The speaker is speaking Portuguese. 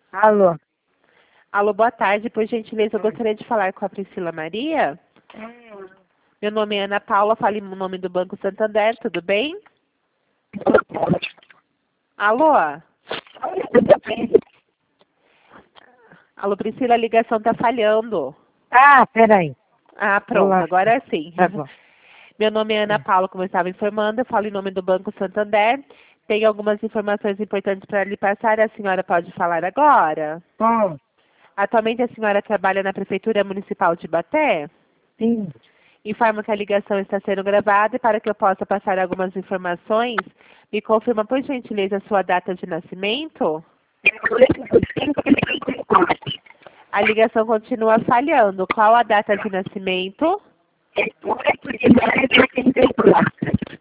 Alô? Alô, boa tarde. Por gentileza, eu gostaria de falar com a Priscila Maria. Meu nome é Ana Paula, fale o nome do Banco Santander, tudo bem? Alô? Alô, Priscila, a ligação está falhando. Ah, peraí. Ah, Vou pronto, lá. agora sim. Tá bom. Meu nome é Ana Paula, como eu estava informando, eu falo em nome do Banco Santander. Tenho algumas informações importantes para lhe passar, a senhora pode falar agora? Bom, Atualmente a senhora trabalha na Prefeitura Municipal de Ibaté? sim. Informo que a ligação está sendo gravada e para que eu possa passar algumas informações, me confirma por gentileza a sua data de nascimento? A ligação continua falhando. Qual a data de nascimento?